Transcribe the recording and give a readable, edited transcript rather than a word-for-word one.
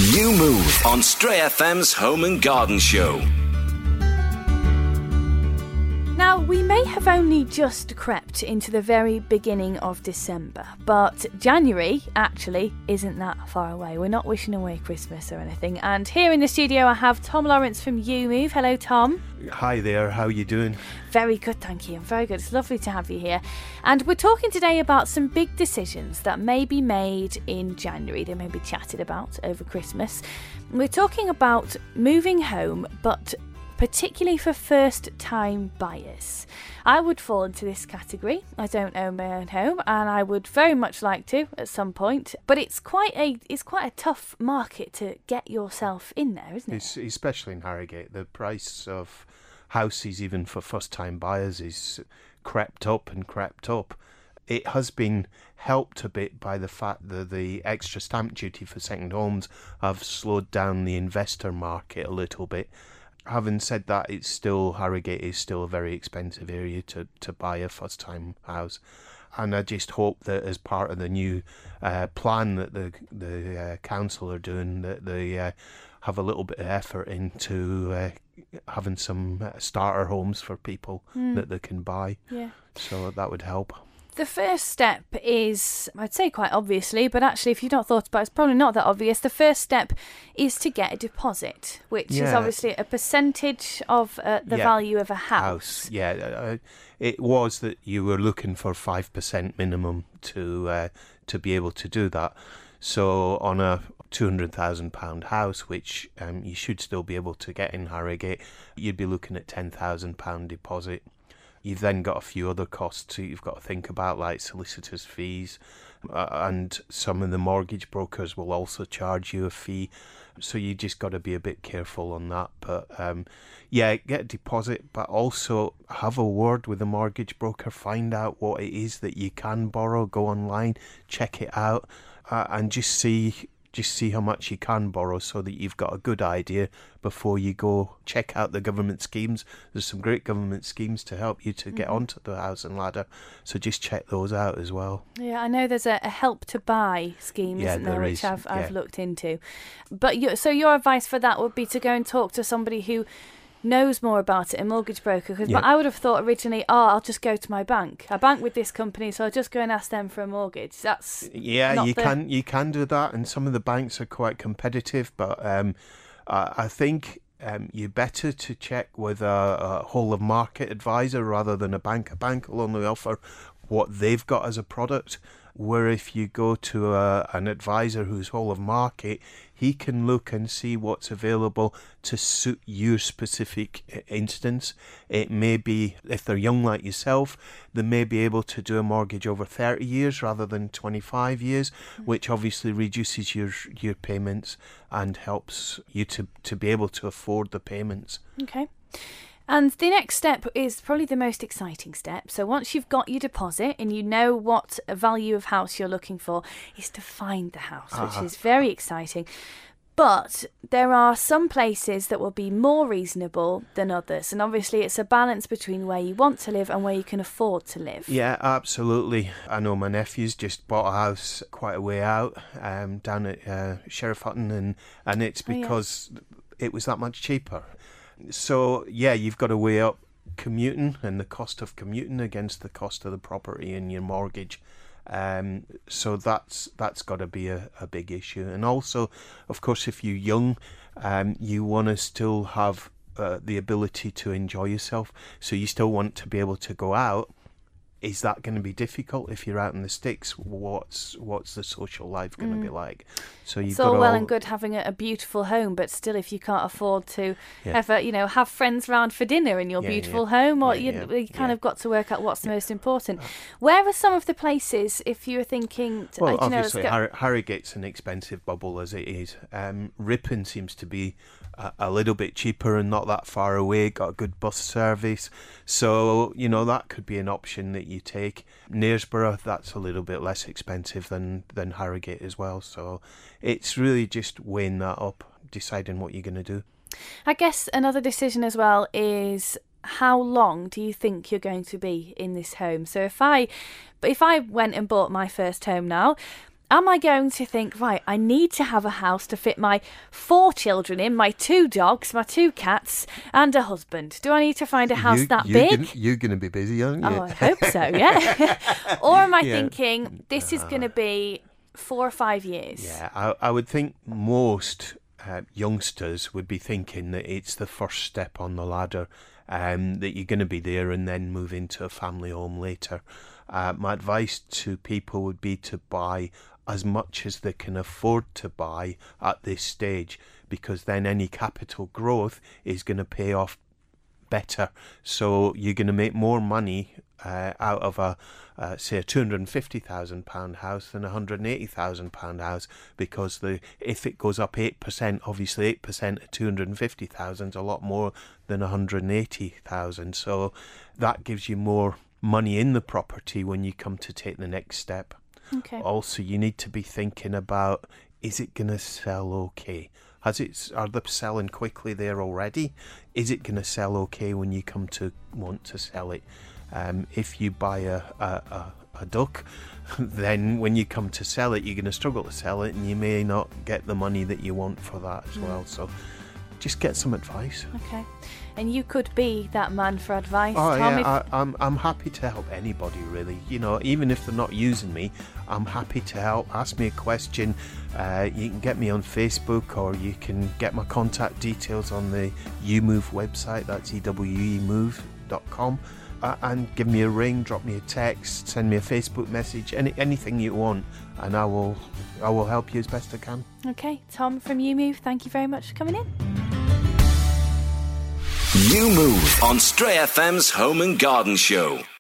You Move on Stray FM's Home and Garden Show. Now, we may have only just crept into the very beginning of December, but January actually isn't that far away. We're not wishing away Christmas or anything. And here in the studio I have Tom Lawrence from You Move. Hello, Tom. Hi there, how are you doing? Very good, thank you. I'm very good. It's lovely to have you here. And we're talking today about some big decisions that may be made in January. They may be chatted about over Christmas. We're talking about moving home, but particularly for first-time buyers. I would fall into this category. I don't own my own home, and I would very much like to at some point. But it's quite a tough market to get yourself in there, isn't it? Especially in Harrogate, the price of houses, even for first-time buyers, is crept up. It has been helped a bit by the fact that the extra stamp duty for second homes have slowed down the investor market a little bit. Having said that, Harrogate is still a very expensive area to buy a first-time house. And I just hope that as part of the new plan that the council are doing, that they have a little bit of effort into having some starter homes for people that they can buy. Yeah. So that would help. The first step is, I'd say quite obviously, but actually if you've not thought about it, it's probably not that obvious. The first step is to get a deposit, which is obviously a percentage of the value of a house. Yeah, it was that you were looking for 5% minimum to be able to do that. So on a £200,000 house, which you should still be able to get in Harrogate, you'd be looking at £10,000 deposit. You've then got a few other costs you've got to think about, like solicitors' fees, and some of the mortgage brokers will also charge you a fee. So you just got to be a bit careful on that. But get a deposit, but also have a word with the mortgage broker. Find out what it is that you can borrow. Go online, check it out, and just see how much you can borrow so that you've got a good idea before you go check out the government schemes. There's some great government schemes to help you to get onto the housing ladder, so just check those out as well. Yeah, I know there's a help to buy scheme, isn't there, which I've looked into. But so your advice for that would be to go and talk to somebody who knows more about it, a mortgage broker, because I would have thought originally, I'll just go to my bank. I bank with this company, so I'll just go and ask them for a mortgage. That's you can do that, and some of the banks are quite competitive, but I think you're better to check with a whole of market advisor rather than a bank. A bank will only offer what they've got as a product, where if you go to an advisor who's whole of market, he can look and see what's available to suit your specific instance. It may be, if they're young like yourself, they may be able to do a mortgage over 30 years rather than 25 years, which obviously reduces your payments and helps you to be able to afford the payments. Okay. And the next step is probably the most exciting step. So once you've got your deposit and you know what value of house you're looking for, is to find the house, which is very exciting. But there are some places that will be more reasonable than others. And obviously it's a balance between where you want to live and where you can afford to live. Yeah, absolutely. I know my nephew's just bought a house quite a way out down at Sheriff Hutton, and it's because it was that much cheaper. So, you've got to weigh up commuting and the cost of commuting against the cost of the property and your mortgage. So that's got to be a big issue. And also, of course, if you're young, you want to still have the ability to enjoy yourself. So you still want to be able to go out. Is that going to be difficult if you're out in the sticks? What's the social life going to be like? So it's all well and good having a beautiful home, but still, if you can't afford to ever, have friends round for dinner in your beautiful home, or you kind of got to work out what's the most important. Where are some of the places, if you were thinking? Obviously, Harrogate's an expensive bubble as it is. Ripon seems to be a little bit cheaper and not that far away, got a good bus service, so that could be an option that you take. Knaresborough, that's a little bit less expensive than Harrogate as well, so it's really just weighing that up, deciding what you're going to do. I guess another decision as well is, how long do you think you're going to be in this home? So if I went and bought my first home now, Am I going to think, right, I need to have a house to fit my 4 children in, my 2 dogs, my 2 cats, and a husband? Do I need to find a house that big? You're going to be busy, aren't you? Oh, I hope so, yeah. Or am I thinking, this is going to be 4 or 5 years? Yeah, I would think most youngsters would be thinking that it's the first step on the ladder, that you're going to be there and then move into a family home later. My advice to people would be to buy as much as they can afford to buy at this stage, because then any capital growth is going to pay off better. So you're going to make more money out of say a £250,000 house than a £180,000 house, because if it goes up 8%, obviously 8% of 250,000 is a lot more than 180,000. So that gives you more money in the property when you come to take the next step. Okay. Also, you need to be thinking about, is it going to sell okay? Are they selling quickly there already? Is it going to sell okay when you come to want to sell it? If you buy a duck, then when you come to sell it, you're going to struggle to sell it, and you may not get the money that you want for that as well. So just get some advice. Okay. And you could be that man for advice, Oh, Tom. yeah, I'm happy to help anybody, really. You know, even if they're not using me, I'm happy to help. Ask me a question. You can get me on Facebook, or you can get my contact details on the UMove website. That's ewemove.com. And give me a ring, drop me a text, send me a Facebook message, anything you want, and I will help you as best I can. Okay, Tom from UMove, thank you very much for coming in. You Move on Stray FM's Home and Garden Show.